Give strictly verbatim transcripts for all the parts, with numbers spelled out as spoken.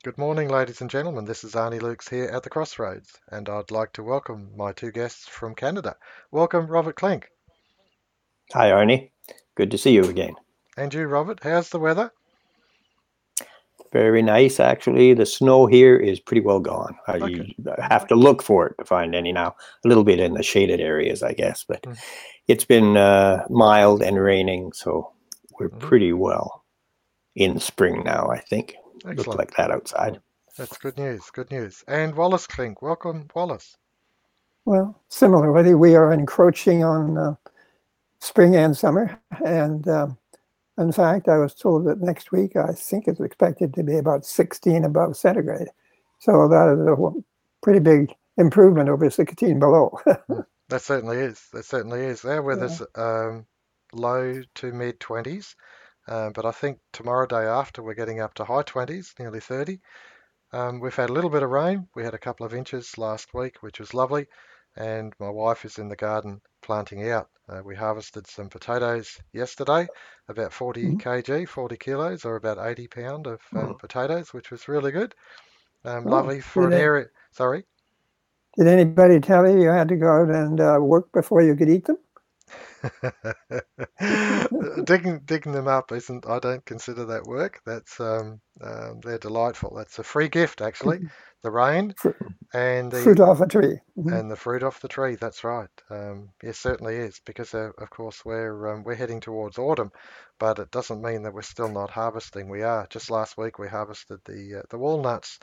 Good morning, ladies and gentlemen. This is Arnie Lukes here at the Crossroads, and I'd like to welcome my two guests from Canada. Welcome, Robert Klink. Hi, Arnie. Good to see you again. And you, Robert, how's the weather? Very nice, actually. The snow here is pretty well gone. Okay. I have to look for it to find any now. A little bit in the shaded areas, I guess, but Mm, it's been uh, mild and raining, so we're mhm. pretty well in spring now, I think. Look Excellent. like that outside. That's good news. Good news. And Wallace Klink. Welcome, Wallace. Well, similarly, we are encroaching on uh, spring and summer. And um, in fact, I was told that next week, I think it's expected to be about sixteen above centigrade. So that is a pretty big improvement over sixteen below. Mm, That certainly is. That certainly is. Our Yeah. weather's um, low to mid twenties, um, but I think tomorrow, day after, we're getting up to high twenties, nearly thirty. Um, we've had a little bit of rain. We had a couple of inches last week, which was lovely. And my wife is in the garden planting out. Uh, we harvested some potatoes yesterday, about forty Mhm. kg, forty kilos, or about eighty pound of um, Oh, potatoes, which was really good. Um, oh. lovely for Did, an it, area. Sorry. did anybody tell you you had to go out and uh, work before you could eat them? digging digging them up isn't. I don't consider that work. That's um, um, they're delightful. That's a free gift, actually. The rain Fruit, and the fruit off a tree. Mhm. And the fruit off the tree, that's right. Um, yes, certainly is, because uh, of course we're um, we're heading towards autumn, but it doesn't mean that we're still not harvesting. We are. Just last week we harvested the uh, the walnuts,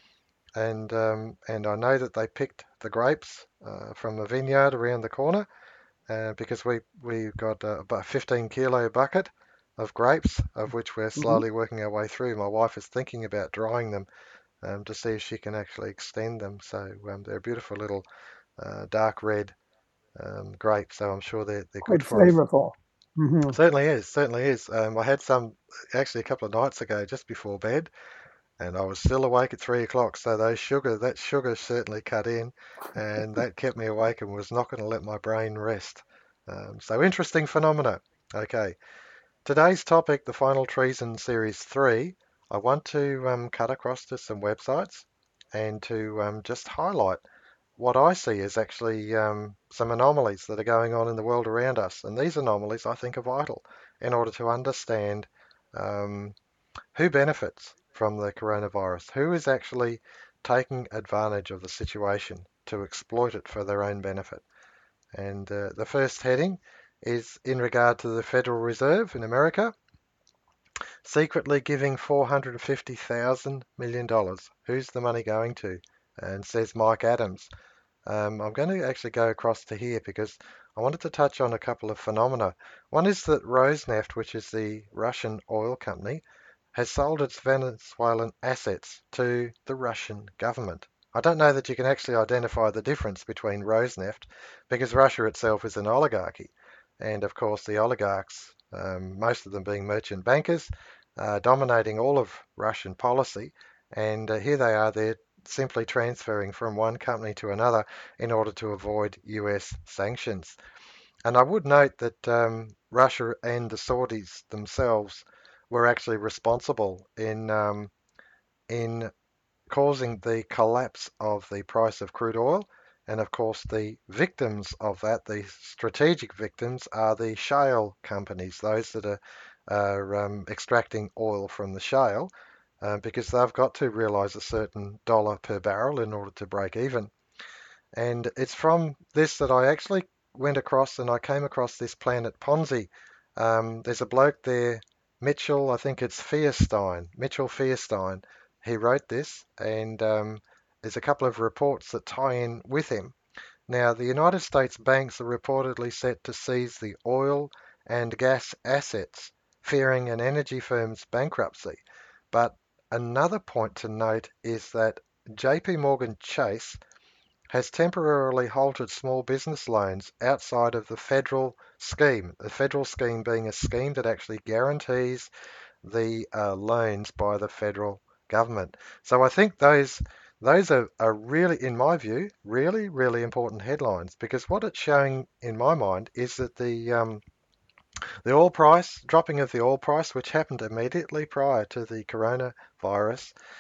and um, and I know that they picked the grapes uh, from the vineyard around the corner, uh, because we we got uh, about a fifteen kilo bucket of grapes, of which we're Mhm. slowly working our way through. My wife is thinking about drying them um, to see if she can actually extend them. So um, they're beautiful little uh, dark red um, grapes, so I'm sure they're they're good Quite for us. flavorful. Mhm. Certainly is, certainly is. Um, I had some actually a couple of nights ago, just before bed, and I was still awake at three o'clock. So those sugar, that sugar certainly cut in, and that kept me awake and was not going to let my brain rest. Um, so interesting phenomena. Okay, today's topic, the Final Treason Series three. I want to um, cut across to some websites and to um, just highlight what I see is actually um, some anomalies that are going on in the world around us. And these anomalies, I think, are vital in order to understand um, who benefits from the coronavirus, who is actually taking advantage of the situation to exploit it for their own benefit. And uh, the first heading is in regard to the Federal Reserve in America, secretly giving four hundred fifty thousand million dollars. Who's the money going to? And says Mike Adams. Um, I'm going to actually go across to here because I wanted to touch on a couple of phenomena. One is that Rosneft, which is the Russian oil company, has sold its Venezuelan assets to the Russian government. I don't know that you can actually identify the difference between Rosneft because Russia itself is an oligarchy. And of course, the oligarchs, um, most of them being merchant bankers, uh, dominating all of Russian policy. And uh, here they are, they're simply transferring from one company to another in order to avoid U S sanctions. And I would note that um, Russia and the Saudis themselves were actually responsible in um, in causing the collapse of the price of crude oil. And of course, the victims of that, the strategic victims, are the shale companies, those that are, are um, extracting oil from the shale, uh, because they've got to realize a certain dollar per barrel in order to break even. And it's from this that I actually went across and I came across this Planet Ponzi. Um, there's a bloke there, Mitchell, I think it's Fierstein, Mitchell Fierstein. He wrote this, and um, there's a couple of reports that tie in with him. Now, the United States banks are reportedly set to seize the oil and gas assets, fearing an energy firm's bankruptcy. But another point to note is that J P Morgan Chase has temporarily halted small business loans outside of the federal scheme. The federal scheme being a scheme that actually guarantees the uh, loans by the federal government. So I think those those are, are really, in my view, really, really important headlines because what it's showing in my mind is that the um, the oil price, dropping of the oil price, which happened immediately prior to the coronavirus,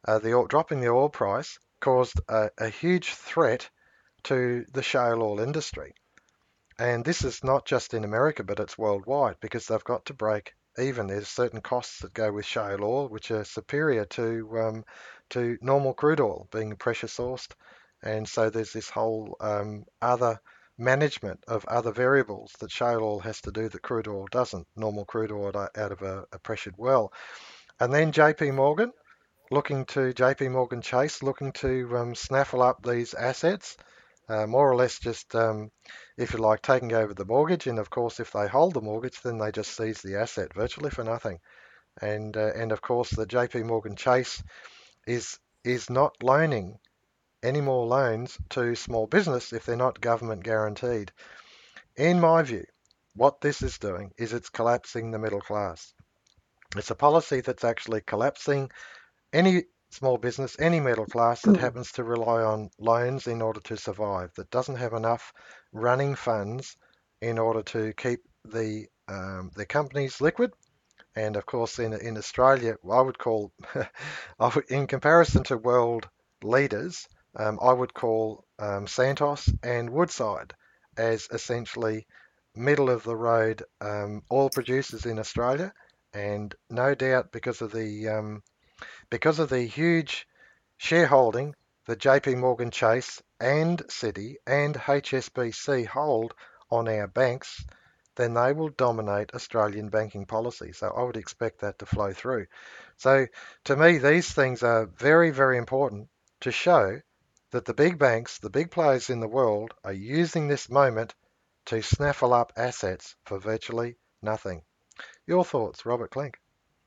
uh, the oil, dropping the oil price caused a, a huge threat to the shale oil industry. And this is not just in America, but it's worldwide because they've got to break even. There's certain costs that go with shale oil which are superior to um, to normal crude oil being pressure sourced, and so there's this whole um, other management of other variables that shale oil has to do that crude oil doesn't. Normal crude oil out of a, a pressured well, and then J P Morgan looking to J P Morgan Chase looking to um, snaffle up these assets. Uh, more or less just, um, if you like, taking over the mortgage. And of course, if they hold the mortgage, then they just seize the asset virtually for nothing. And uh, and of course, the J P Morgan Chase is is not loaning any more loans to small business if they're not government guaranteed. In my view, what this is doing is it's collapsing the middle class. It's a policy that's actually collapsing any small business, any middle class that happens to rely on loans in order to survive, that doesn't have enough running funds in order to keep the um, their companies liquid. And of course, in in Australia, I would call, I would, in comparison to world leaders, um, I would call um, Santos and Woodside as essentially middle of the road um, oil producers in Australia. And no doubt because of the um, because of the huge shareholding that J P Morgan Chase and Citi and H S B C hold on our banks, then they will dominate Australian banking policy. So I would expect that to flow through. So to me, these things are very, very important to show that the big banks, the big players in the world, are using this moment to snaffle up assets for virtually nothing. Your thoughts, Robert Klink?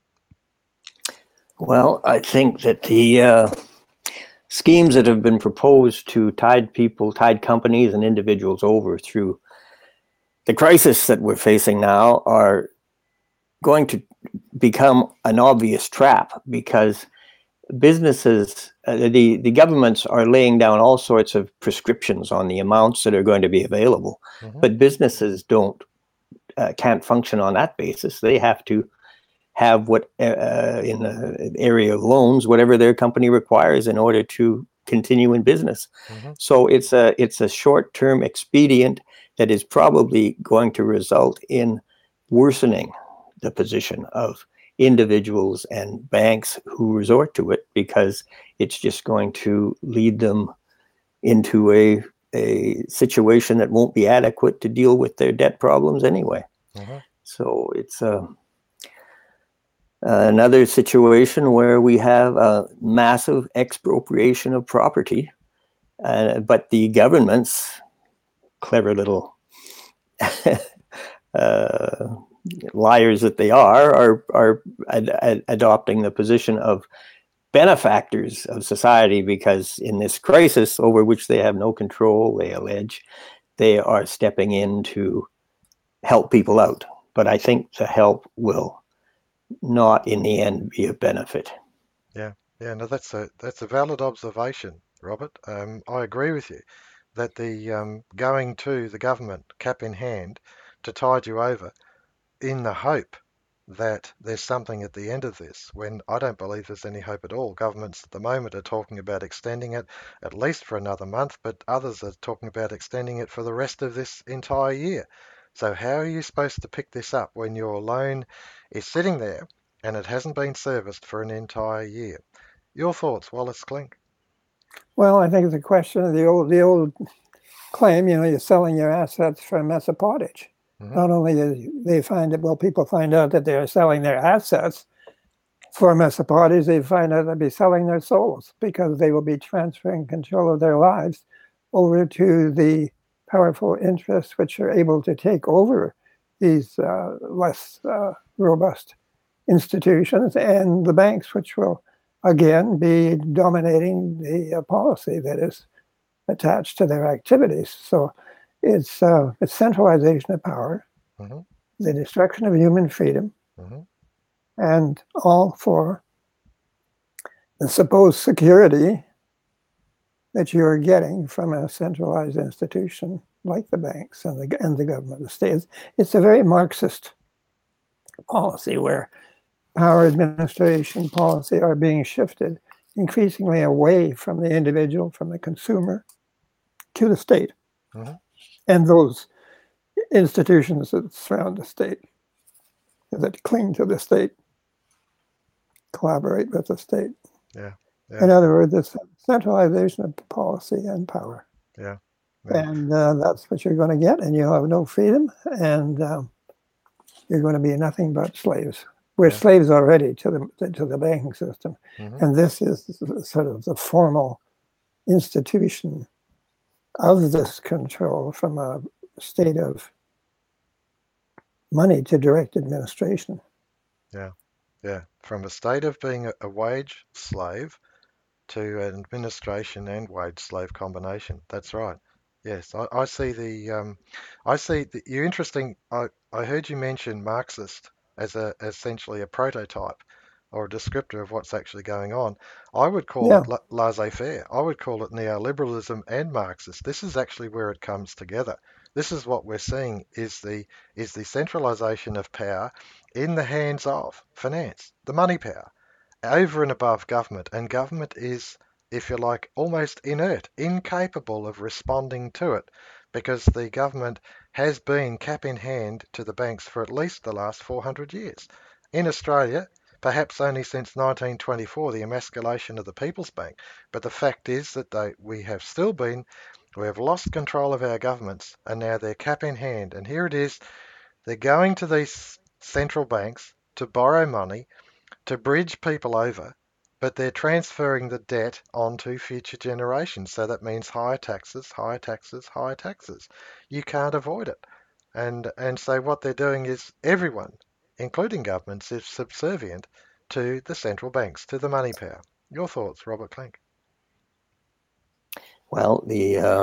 Well, I think that the uh, schemes that have been proposed to tide people, tide companies and individuals over through the crisis that we're facing now are going to become an obvious trap, because businesses, uh, the, the governments are laying down all sorts of prescriptions on the amounts that are going to be available. Mm-hmm. But businesses don't, uh, can't function on that basis. They have to have what uh, in the area of loans, whatever their company requires in order to continue in business. Mm-hmm. So it's a it's a short-term expedient that is probably going to result in worsening the position of individuals and banks who resort to it, because it's just going to lead them into a a situation that won't be adequate to deal with their debt problems anyway. Mm-hmm. So it's a Uh, another situation where we have a massive expropriation of property, uh, but the governments, clever little uh, liars that they are, are, are ad- ad- adopting the position of benefactors of society, because in this crisis over which they have no control, they allege, they are stepping in to help people out. But I think the help will not in the end be a benefit. Yeah, yeah, no, that's a that's a valid observation, Robert. Um, I agree with you that the um, going to the government cap in hand to tide you over in the hope that there's something at the end of this, when I don't believe there's any hope at all. Governments at the moment are talking about extending it at least for another month, but others are talking about extending it for the rest of this entire year. So how are you supposed to pick this up when your loan is sitting there and it hasn't been serviced for an entire year? Your thoughts, Wallace Klink? Well, I think it's a question of the old the old claim, you know, you're selling your assets for a mess of pottage. Mm-hmm. Not only do they find it, well, people find out that they're selling their assets for a mess of pottage, they find out they'll be selling their souls, because they will be transferring control of their lives over to the powerful interests which are able to take over these uh, less uh, robust institutions, and the banks, which will again be dominating the uh, policy that is attached to their activities. So it's uh, it's centralization of power, mm-hmm. the destruction of human freedom, mm-hmm. and all for the supposed security that you are getting from a centralized institution like the banks and the and the government, the states. It's a very Marxist policy where power administration policy are being shifted increasingly away from the individual, from the consumer, to the state Mm-hmm. and those institutions that surround the state, that cling to the state, collaborate with the state. Yeah. Yeah. In other words, it's centralization of policy and power. Yeah. Yeah. And uh, that's what you're going to get, and you'll have no freedom, and um, you're going to be nothing but slaves. We're Yeah. slaves already to the to the banking system, Mm-hmm. and this is sort of the formal institution of this control from a state of money to direct administration. Yeah. Yeah. From a state of being a, a wage slave to an administration and wage slave combination. That's right. Yes, I, I see the um, I see the, you're interesting. I, I heard you mention Marxist as a essentially a prototype or a descriptor of what's actually going on. I would call Yeah, it la- laissez-faire. I would call it neoliberalism and Marxist. This is actually where it comes together. This is what we're seeing is the is the centralization of power in the hands of finance, the money power over and above government, and government is, if you like, almost inert, incapable of responding to it, because the government has been cap in hand to the banks for at least the last four hundred years. In Australia, perhaps only since nineteen twenty-four, the emasculation of the People's Bank. But the fact is that they, we have still been, we have lost control of our governments, and now they're cap in hand. And here it is, they're going to these central banks to borrow money to bridge people over, but they're transferring the debt onto future generations. So that means higher taxes, higher taxes, higher taxes. You can't avoid it. And and so what they're doing is everyone, including governments, is subservient to the central banks, to the money power. Your thoughts, Robert Clink? Well, the uh,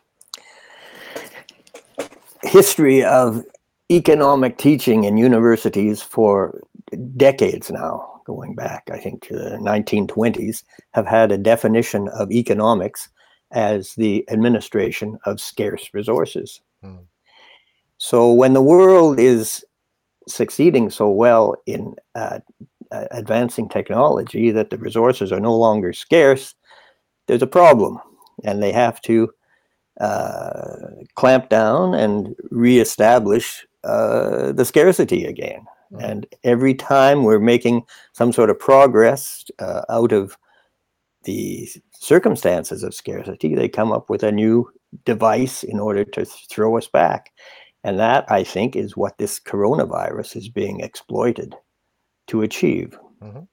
history of economic teaching in universities for decades now, going back, I think, to the nineteen twenties, have had a definition of economics as the administration of scarce resources. Hmm. So when the world is succeeding so well in uh, uh, advancing technology that the resources are no longer scarce, there's a problem, and they have to uh, clamp down and reestablish uh, the scarcity again. Mhm. And every time we're making some sort of progress uh, out of the circumstances of scarcity, they come up with a new device in order to throw us back. And that, I think, is what this coronavirus is being exploited to achieve. Mhm.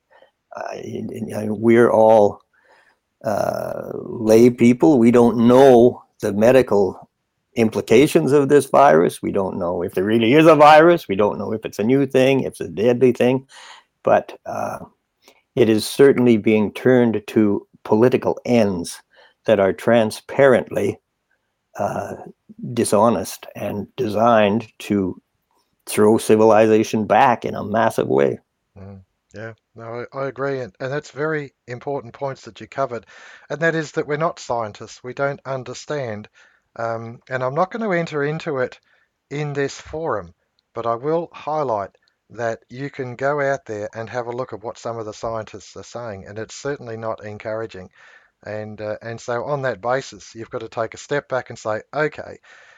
Uh, we're all uh, lay people. We don't know the medical implications of this virus. We don't know if there really is a virus. We don't know if it's a new thing, if it's a deadly thing. But uh, it is certainly being turned to political ends that are transparently uh, dishonest and designed to throw civilization back in a massive way. Mm, yeah, no, I, I agree, and, and that's very important points that you covered, and that is that we're not scientists. We don't understand, um, and I'm not going to enter into it in this forum, but I will highlight that you can go out there and have a look at what some of the scientists are saying, and it's certainly not encouraging. And uh, and so on that basis, you've got to take a step back and say, okay,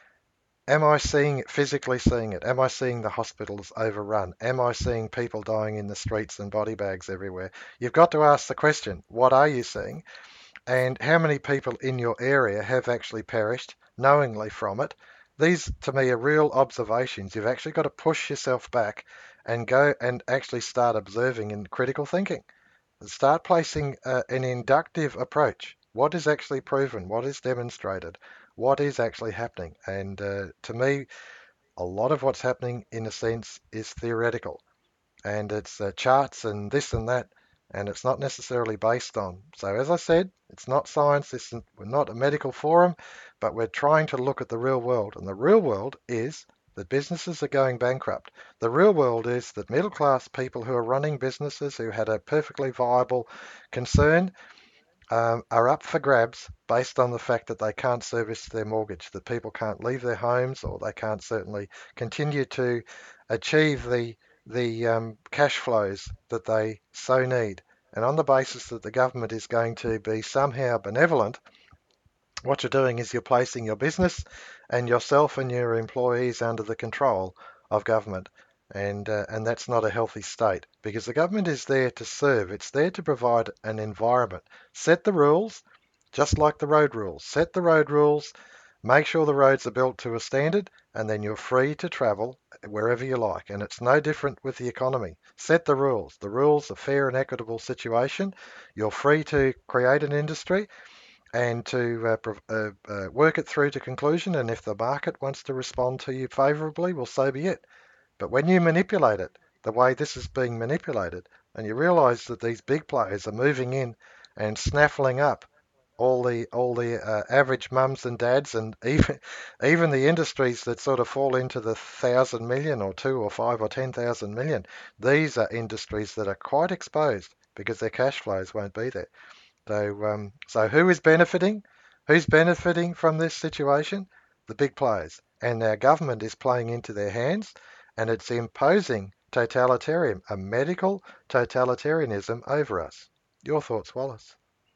am I seeing it, physically seeing it? Am I seeing the hospitals overrun? Am I seeing people dying in the streets and body bags everywhere? You've got to ask the question, what are you seeing? And how many people in your area have actually perished knowingly from it? These, to me, are real observations. You've actually got to push yourself back and go and actually start observing and critical thinking. Start placing uh, an inductive approach. What is actually proven? What is demonstrated? What is actually happening? And uh, to me, a lot of what's happening, in a sense, is theoretical, and it's uh, charts and this and that, and it's not necessarily based on. So, as I said, it's not science. This isn't, we're not a medical forum, but we're trying to look at the real world, and the real world is that businesses are going bankrupt. The real world is that middle class people who are running businesses who had a perfectly viable concern um, are up for grabs based on the fact that they can't service their mortgage, that people can't leave their homes, or they can't certainly continue to achieve the the um, cash flows that they so need. and on the basis that the government is going to be somehow benevolent, what you're doing is you're placing your business and yourself and your employees under the control of government. And, uh, and that's not a healthy state, because the government is there to serve. It's there to provide an environment. Set the rules, just like the road rules. Set the road rules, make sure the roads are built to a standard, and then you're free to travel wherever you like. And it's no different with the economy. Set the rules. The rules are fair and equitable situation. You're free to create an industry and to uh, uh, uh, work it through to conclusion. And if the market wants to respond to you favourably, well, so be it. But when you manipulate it the way this is being manipulated, and you realise that these big players are moving in and snaffling up all the all the uh, average mums and dads, and even even the industries that sort of fall into the thousand million or two or five or ten thousand million, these are industries that are quite exposed because their cash flows won't be there. So, um, so who is benefiting? Who's benefiting from this situation? The big players, and our government is playing into their hands, and it's imposing totalitarian, a medical totalitarianism over us. Your thoughts, Wallace?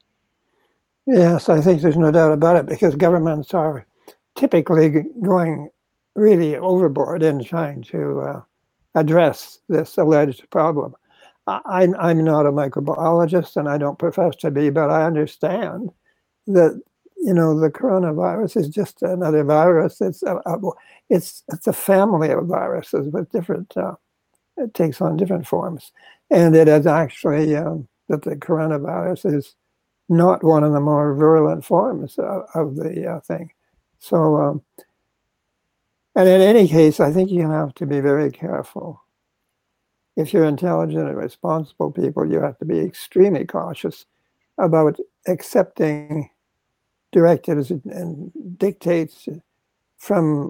Yes, I think there's no doubt about it, because governments are typically going really overboard in trying to uh, address this alleged problem. I'm, I'm not a microbiologist, and I don't profess to be, but I understand that, you know, the coronavirus is just another virus. It's a, a it's it's a family of viruses with different, uh, it takes on different forms. And it is actually, um, that the coronavirus is not one of the more virulent forms of, of the uh, thing. So, um, and in any case, I think you have to be very careful. If you're intelligent and responsible people, you have to be extremely cautious about accepting directives and dictates from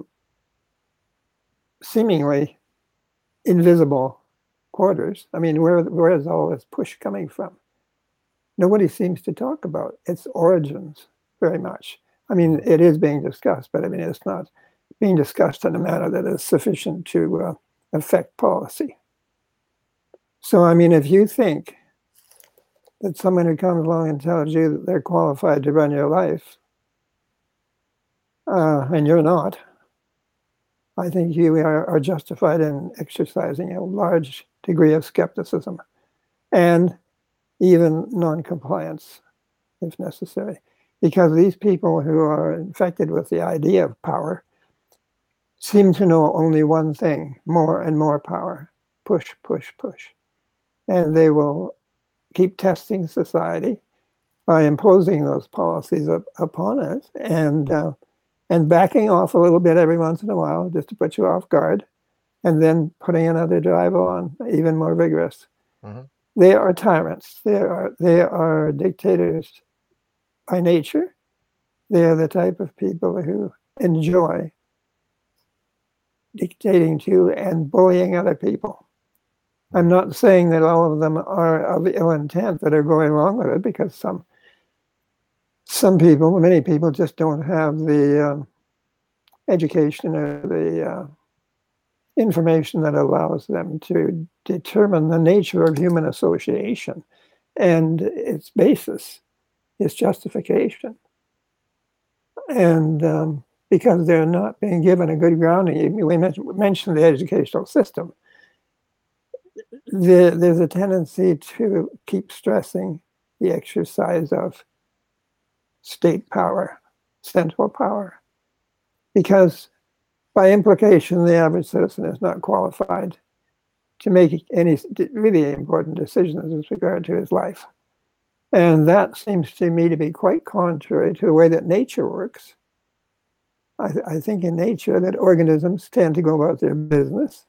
seemingly invisible quarters. I mean, where, where is all this push coming from? Nobody seems to talk about its origins very much. I mean, it is being discussed, but I mean, it's not being discussed in a manner that is sufficient to uh, affect policy. So, I mean, if you think that someone who comes along and tells you that they're qualified to run your life, uh, and you're not, I think you are, are justified in exercising a large degree of skepticism and even non-compliance, if necessary. Because these people who are infected with the idea of power seem to know only one thing: more and more power. Push, push, push. And they will keep testing society by imposing those policies up, upon it, and uh, and backing off a little bit every once in a while just to put you off guard, and then putting another drive on, even more vigorous. Mm-hmm. They are tyrants. They are they are dictators by nature. They are the type of people who enjoy dictating to and bullying other people. I'm not saying that all of them are of ill intent that are going along with it, because some some people, many people, just don't have the um, education or the uh, information that allows them to determine the nature of human association and its basis, its justification. And um, because they're not being given a good grounding, we mentioned, mentioned the educational system. There, there's a tendency to keep stressing the exercise of state power, central power, because by implication, the average citizen is not qualified to make any really important decisions with regard to his life. And that seems to me to be quite contrary to the way that nature works. I, th I think in nature that organisms tend to go about their business.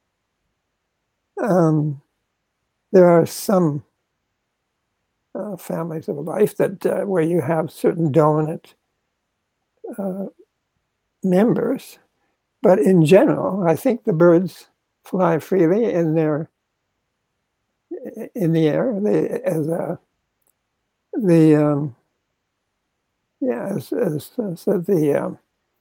Um, there are some uh, families of life that uh, where you have certain dominant uh, members, but in general, I think the birds fly freely in their in the air. They, as a the um, yeah, as, as, as the um,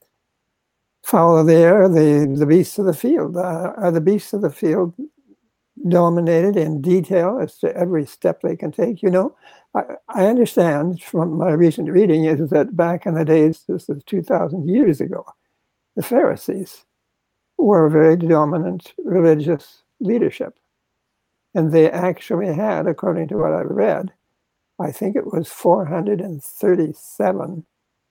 fowl of the air, the the beasts of the field uh, are the beasts of the field. dominated in detail as to every step they can take. You know, I, I understand from my recent reading is that back in the days, this is two thousand years ago, the Pharisees were a very dominant religious leadership. And they actually had, according to what I read, I think it was four hundred thirty-seven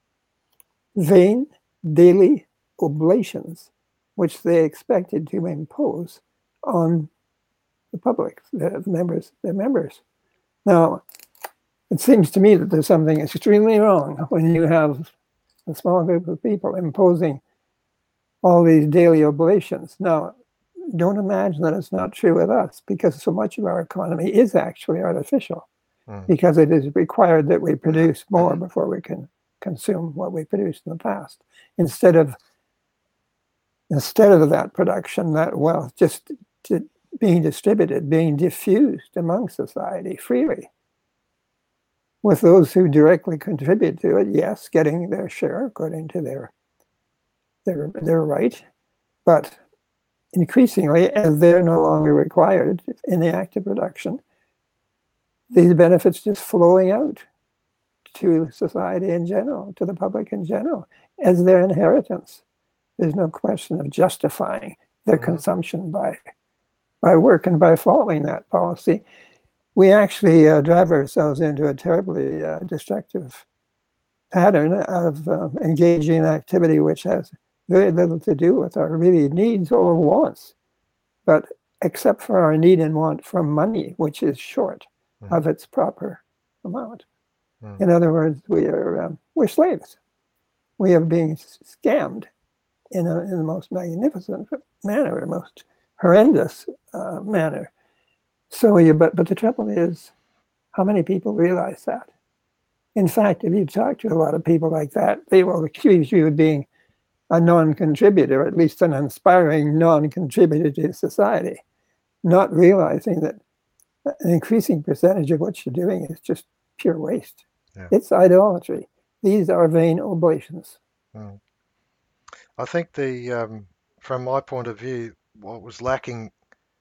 vain daily oblations, which they expected to impose on the public, the members, the members. Now, it seems to me that there's something extremely wrong when you have a small group of people imposing all these daily oblations. Now, don't imagine that it's not true with us, because so much of our economy is actually artificial, mm. because it is required that we produce more before we can consume what we produced in the past. Instead of instead of that production, that wealth just to being distributed, being diffused among society freely, with those who directly contribute to it, yes, getting their share according to their their their right, but increasingly, as they're no longer required in the act of production, these benefits just flowing out to society in general, to the public in general, as their inheritance. There's no question of justifying their mm-hmm. consumption by, by work, and by following that policy, we actually uh, drive ourselves into a terribly uh, destructive pattern of uh, engaging in activity which has very little to do with our really needs or wants, but except for our need and want for money, which is short mm. of its proper amount. Mm. In other words, we are um, we're slaves. We are being scammed in, a, in the most magnificent manner, the most horrendous uh, manner. So, you, but but the trouble is, how many people realize that? In fact, if you talk to a lot of people like that, they will accuse you of being a non-contributor, at least an inspiring non-contributor to society, not realizing that an increasing percentage of what you're doing is just pure waste. Yeah. It's idolatry. These are vain oblations. Mm. I think the, um, from my point of view, what was lacking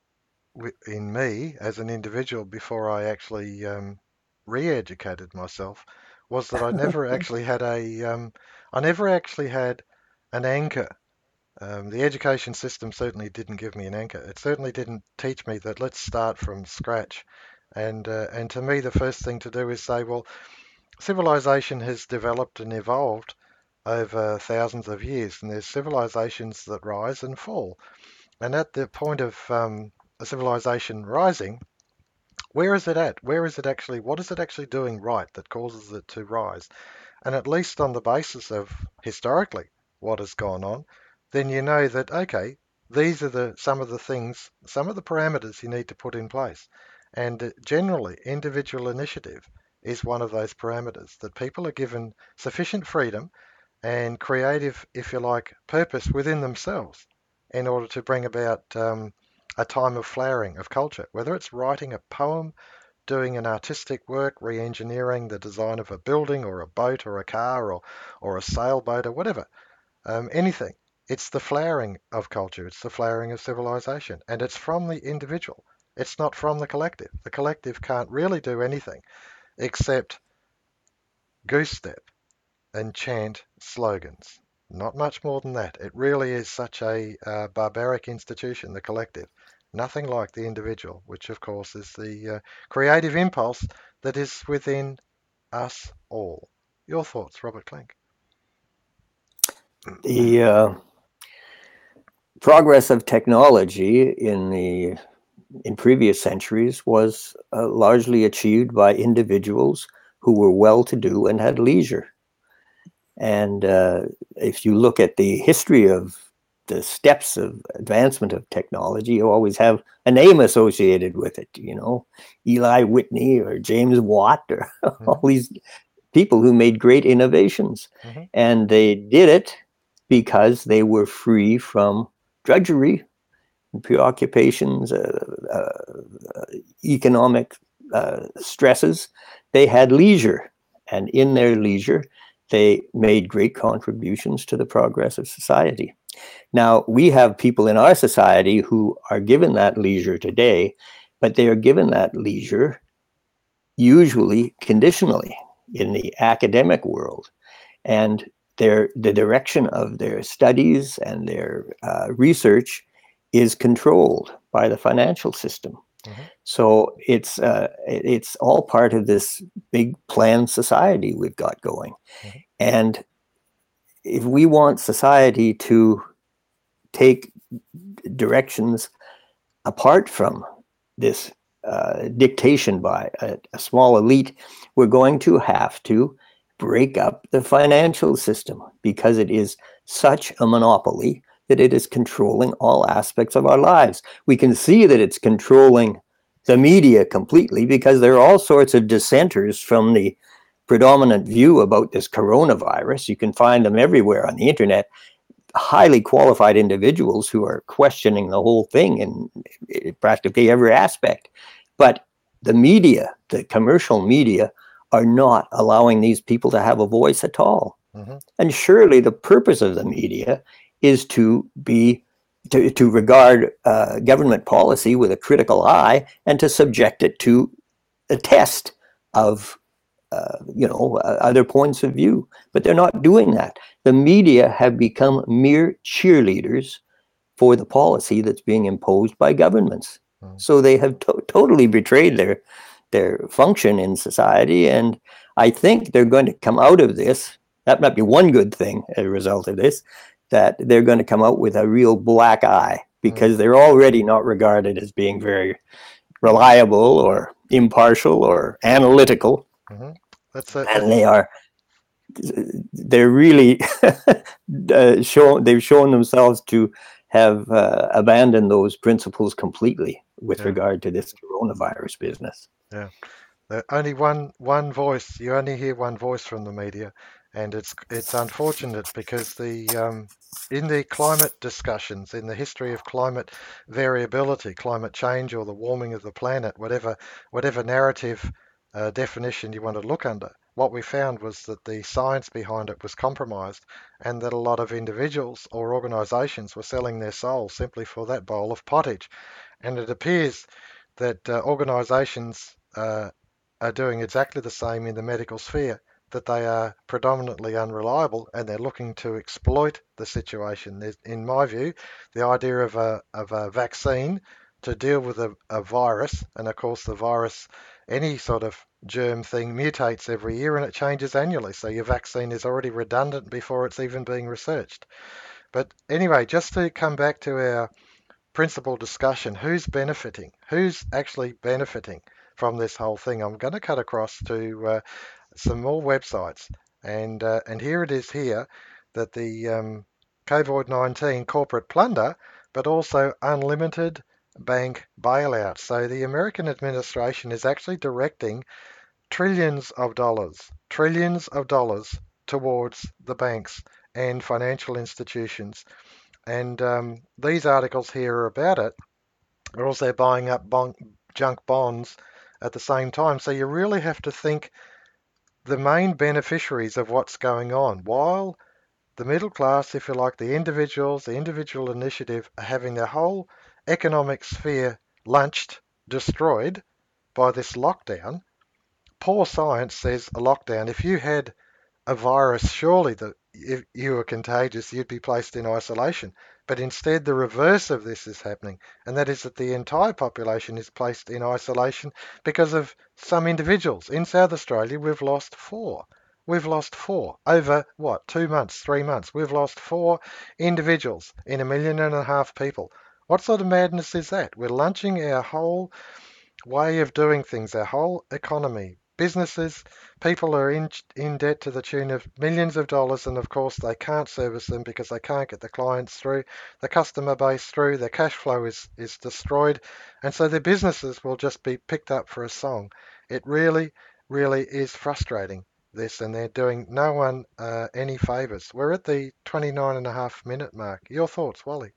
in me as an individual before I actually um, re-educated myself was that I never actually had a, um, I never actually had an anchor. Um, the education system certainly didn't give me an anchor. It certainly didn't teach me that let's start from scratch. And uh, and to me, the first thing to do is say, well, civilization has developed and evolved over thousands of years, and there's civilizations that rise and fall. And at the point of um, a civilization rising, where is it at? Where is it actually? What is it actually doing right that causes it to rise? And at least on the basis of historically what has gone on, then you know that, okay, these are the some of the things, some of the parameters you need to put in place. And uh, generally, individual initiative is one of those parameters, that people are given sufficient freedom and creative, if you like, purpose within themselves in order to bring about um, a time of flowering of culture, whether it's writing a poem, doing an artistic work, re-engineering the design of a building or a boat or a car or, or a sailboat or whatever, um, anything. It's the flowering of culture. It's the flowering of civilization. And it's from the individual. It's not from the collective. The collective can't really do anything except goose step and chant slogans. Not much more than that. It really is such a uh, barbaric institution, the collective. Nothing like the individual, which of course is the uh, creative impulse that is within us all. Your thoughts, Robert Klenk? The uh, progress of technology in the in previous centuries was uh, largely achieved by individuals who were well-to-do and had leisure. And uh, if you look at the history of the steps of advancement of technology, you always have a name associated with it, you know, Eli Whitney or James Watt or mm-hmm. all these people who made great innovations. Mm-hmm. And they did it because they were free from drudgery, preoccupations, uh, uh, economic uh, stresses. They had leisure, and in their leisure, they made great contributions to the progress of society. Now, we have people in our society who are given that leisure today, but they are given that leisure usually conditionally in the academic world. And their, the direction of their studies and their uh, research is controlled by the financial system. Mm-hmm. So it's uh, it's all part of this big planned society we've got going. Mm-hmm. And if we want society to take directions apart from this uh, dictation by a, a small elite, we're going to have to break up the financial system, because it is such a monopoly that it is controlling all aspects of our lives. We can see that it's controlling the media completely, because there are all sorts of dissenters from the predominant view about this coronavirus. You can find them everywhere on the internet, highly qualified individuals who are questioning the whole thing in practically every aspect. But the media, the commercial media, are not allowing these people to have a voice at all. Mm-hmm. And surely the purpose of the media is to be to, to regard uh, government policy with a critical eye and to subject it to a test of uh, you know uh, other points of view. But they're not doing that. The media have become mere cheerleaders for the policy that's being imposed by governments. Mm. So they have to- totally betrayed their their function in society. And I think they're going to come out of this. That might be one good thing as a result of this, that they're going to come out with a real black eye, because mm. they're already not regarded as being very reliable or impartial or analytical. Mm-hmm. That's a, and they are, they're really uh, shown, they've shown themselves to have uh, abandoned those principles completely with yeah. regard to this coronavirus business. Yeah, uh, only one one voice. You only hear one voice from the media, and it's it's unfortunate, because the um, in the climate discussions, in the history of climate variability, climate change, or the warming of the planet, whatever whatever narrative uh, definition you want to look under, what we found was that the science behind it was compromised, and that a lot of individuals or organisations were selling their souls simply for that bowl of pottage. And it appears that uh, organisations uh, are doing exactly the same in the medical sphere, that they are predominantly unreliable, and they're looking to exploit the situation. There's, in my view, the idea of a, of a vaccine to deal with a, a virus, and of course the virus, any sort of germ thing, mutates every year and it changes annually, so your vaccine is already redundant before it's even being researched. But anyway, just to come back to our principal discussion, who's benefiting? Who's actually benefiting from this whole thing? I'm going to cut across to uh, some more websites, and uh, and here it is here that the um, COVID nineteen corporate plunder, but also unlimited bank bailouts. So the American administration is actually directing trillions of dollars, trillions of dollars towards the banks and financial institutions. And um, these articles here are about it. They're also buying up bon- junk bonds at the same time. So you really have to think the main beneficiaries of what's going on, while the middle class, if you like, the individuals, the individual initiative, are having their whole economic sphere lunched, destroyed by this lockdown. Poor science says a lockdown. If you had a virus, surely that if you were contagious, you'd be placed in isolation. But instead, the reverse of this is happening, and that is that the entire population is placed in isolation because of some individuals. In South Australia, we've lost four. We've lost four over, what, two months, three months. We've lost four individuals in a million and a half people. What sort of madness is that? We're lunching our whole way of doing things, our whole economy. Businesses, people are in in debt to the tune of millions of dollars, and of course they can't service them because they can't get the clients through, the customer base through, their cash flow is, is destroyed, and so their businesses will just be picked up for a song. It really, really is frustrating, this, and they're doing no one uh, any favours. We're at the twenty-nine and a half minute mark. Your thoughts, Wally?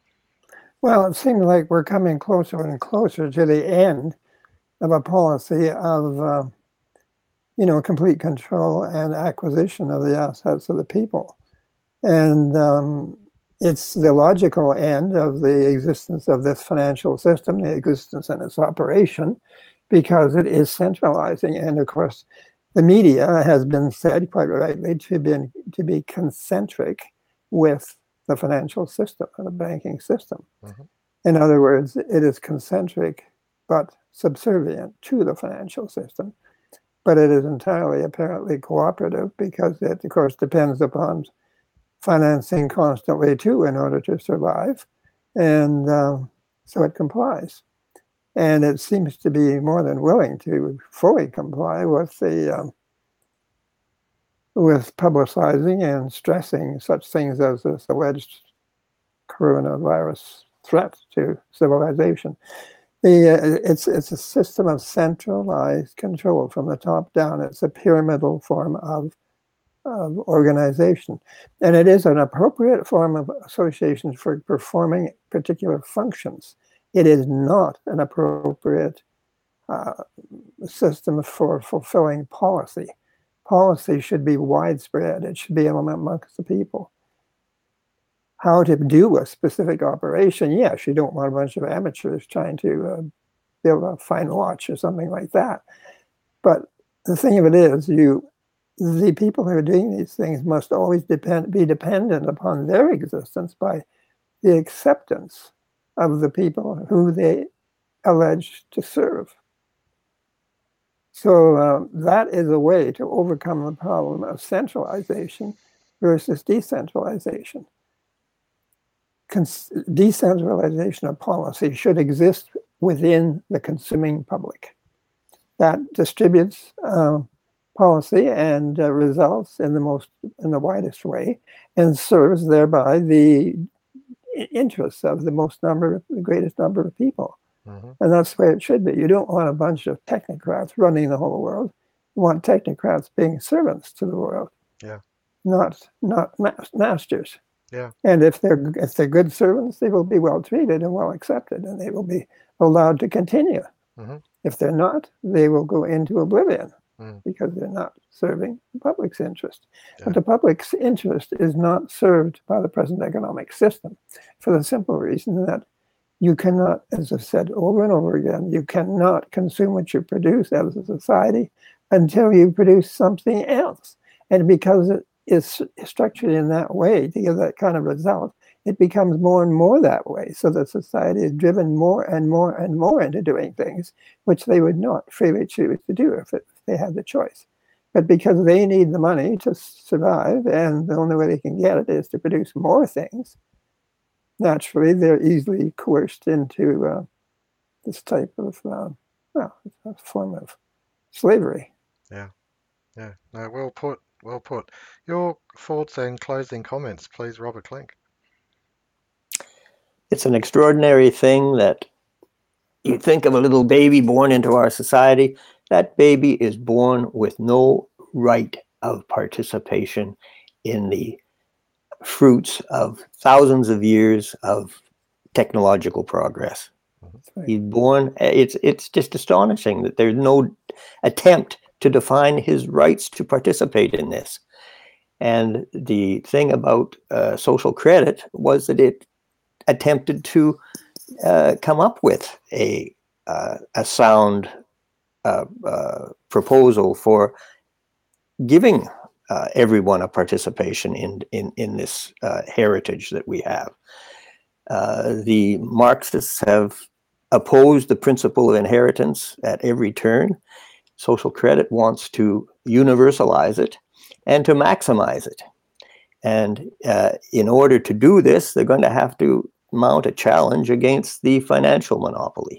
Well, it seems like we're coming closer and closer to the end of a policy of uh, you know, complete control and acquisition of the assets of the people. And um, it's the logical end of the existence of this financial system, the existence and its operation, because it is centralizing. And of course, the media has been said quite rightly to be, to be concentric with the financial system and the banking system. Mm-hmm. In other words, it is concentric but subservient to the financial system. But it is entirely apparently cooperative because it, of course, depends upon financing constantly too in order to survive. And uh, so it complies. And it seems to be more than willing to fully comply with the um, with publicizing and stressing such things as this alleged coronavirus threat to civilization. The, uh, it's, it's a system of centralized control from the top down. It's a pyramidal form of, of organization. And it is an appropriate form of association for performing particular functions. It is not an appropriate uh, system for fulfilling policy. Policy should be widespread. It should be amongst the people. How to do a specific operation, yes, you don't want a bunch of amateurs trying to uh, build a fine watch or something like that. But the thing of it is, you, the people who are doing these things must always depend, be dependent upon their existence by the acceptance of the people who they allege to serve. So uh, that is a way to overcome the problem of centralization versus decentralization. Cons- decentralization of policy should exist within the consuming public. That distributes uh, policy and uh, results in the most, in the widest way, and serves thereby the interests of the most number, the greatest number of people. Mm-hmm. And that's the way it should be. You don't want a bunch of technocrats running the whole world. You want technocrats being servants to the world, yeah, not not ma- masters. Yeah. And if they're if they're good servants, they will be well treated and well accepted, and they will be allowed to continue. Mm-hmm. If they're not, they will go into oblivion mm. because they're not serving the public's interest. Yeah. But the public's interest is not served by the present economic system, for the simple reason that you cannot, as I've said over and over again, you cannot consume what you produce as a society until you produce something else. And because it is structured in that way to give that kind of result, it becomes more and more that way. So that society is driven more and more and more into doing things which they would not freely choose to do if, it, if they had the choice. But because they need the money to survive, and the only way they can get it is to produce more things, naturally, they're easily coerced into uh, this type of, uh, well, a form of slavery. Yeah, yeah. No, well put, well put. Your thoughts and closing comments, please, Robert Klink. It's an extraordinary thing that you think of a little baby born into our society. That baby is born with no right of participation in the fruits of thousands of years of technological progress. Right. He's born, it's it's just astonishing that there's no attempt to define his rights to participate in this. And the thing about uh, social credit was that it attempted to uh, come up with a, uh, a sound uh, uh, proposal for giving Uh, everyone a participation in in in this uh, heritage that we have. Uh, the Marxists have opposed the principle of inheritance at every turn. Social credit wants to universalize it and to maximize it. And uh, in order to do this, they're going to have to mount a challenge against the financial monopoly.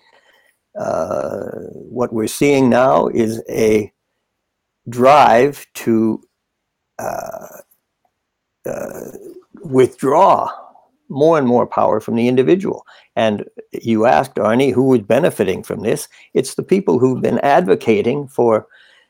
Uh, what we're seeing now is a drive to uh, uh, withdraw more and more power from the individual. And you asked, Arnie, who was benefiting from this? It's the people who've been advocating for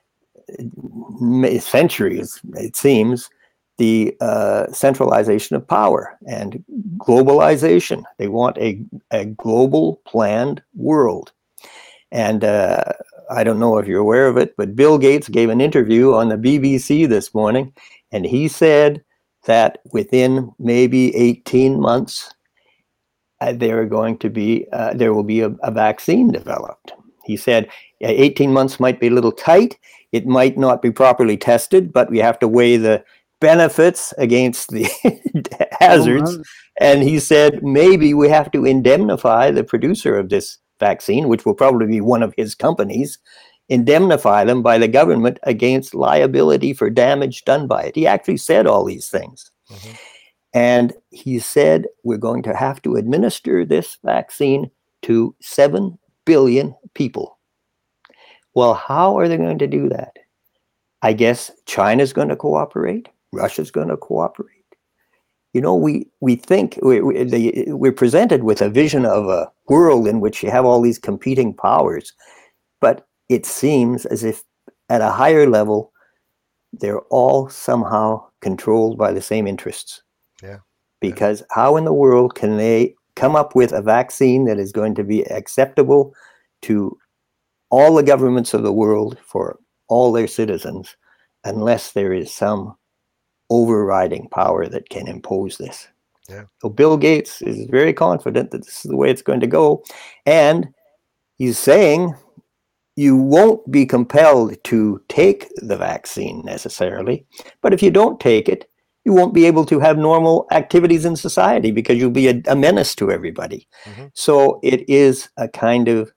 centuries, it seems, the uh, centralization of power and globalization. They want a, a global planned world. And uh, I don't know if you're aware of it, but Bill Gates gave an interview on the B B C this morning, and he said that within maybe eighteen months, uh, there are going to be uh, there will be a, a vaccine developed. He said eighteen months might be a little tight. It might not be properly tested, but we have to weigh the benefits against the hazards. Oh, And he said maybe we have to indemnify the producer of this vaccine, which will probably be one of his companies, indemnify them by the government against liability for damage done by it. He actually said all these things. Mm-hmm. And he said we're going to have to administer this vaccine to seven billion people. Well, how are they going to do that? I guess China's going to cooperate. Russia's going to cooperate. You know, we, we think we, we, they, we're presented with a vision of a world in which you have all these competing powers, but it seems as if at a higher level, they're all somehow controlled by the same interests. Yeah. Because how in the world can they come up with a vaccine that is going to be acceptable to all the governments of the world for all their citizens unless there is some overriding power that can impose this? Yeah. So Bill Gates is very confident that this is the way it's going to go. And he's saying you won't be compelled to take the vaccine necessarily, but if you don't take it, you won't be able to have normal activities in society because you'll be a, a menace to everybody. Mm-hmm. So it is a kind of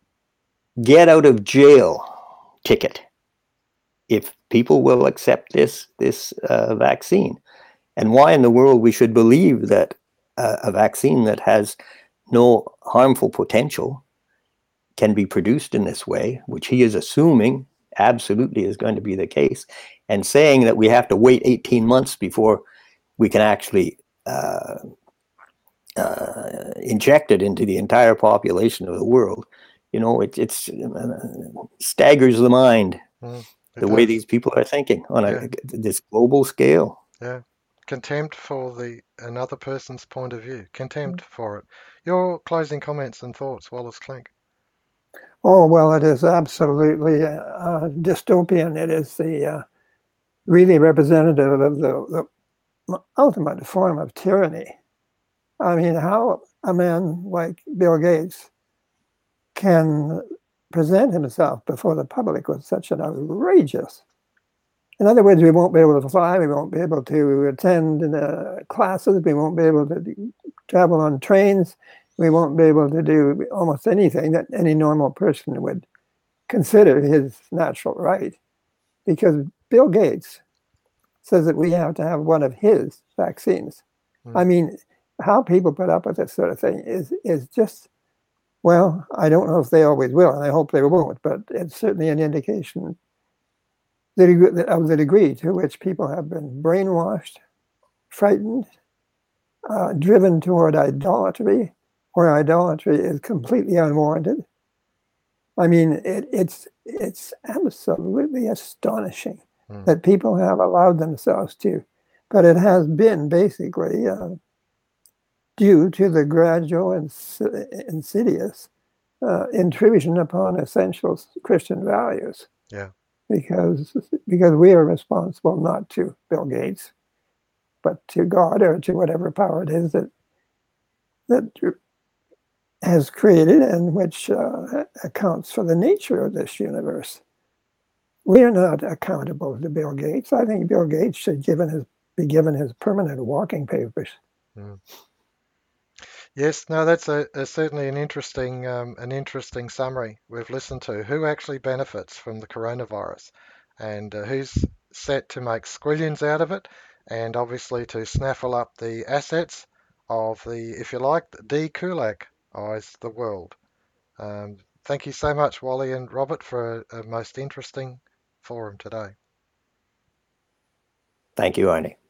get out of jail ticket if people will accept this this uh, vaccine. And why in the world we should believe that uh, a vaccine that has no harmful potential can be produced in this way, which he is assuming absolutely is going to be the case, and saying that we have to wait eighteen months before we can actually uh, uh, inject it into the entire population of the world. You know, it it's, uh, staggers the mind, Mm, the it way does. these people are thinking on Yeah. a, this global scale. Yeah. Contempt for the another person's point of view. Contempt for it. Your closing comments and thoughts, Wallace Clink. oh well, it is absolutely uh, dystopian. It is the uh, really representative of the, the ultimate form of tyranny. I mean, how a man like Bill Gates can present himself before the public with such an outrageous. In other words, we won't be able to fly, we won't be able to attend uh, classes, we won't be able to travel on trains, we won't be able to do almost anything that any normal person would consider his natural right. Because Bill Gates says that we have to have one of his vaccines. Mm. I mean, how people put up with this sort of thing is is just, well, I don't know if they always will, and I hope they won't, but it's certainly an indication of the degree to which people have been brainwashed, frightened, uh, driven toward idolatry, where idolatry is completely unwarranted. I mean, it, it's it's absolutely astonishing Mm. that people have allowed themselves to, but it has been basically uh, due to the gradual and insidious uh, intrusion upon essential Christian values. Yeah. Because because we are responsible not to Bill Gates, but to God or to whatever power it is that that has created and which uh, accounts for the nature of this universe. We are not accountable to Bill Gates. I think Bill Gates should given his, be given his permanent walking papers. Mm. Yes, no, that's a, a certainly an interesting um, an interesting summary we've listened to. Who actually benefits from the coronavirus, and uh, who's set to make squillions out of it, and obviously to snaffle up the assets of the, if you like, de-Kulak-ize the world. Um, thank you so much, Wally and Robert, for a, a most interesting forum today. Thank you, Arnie.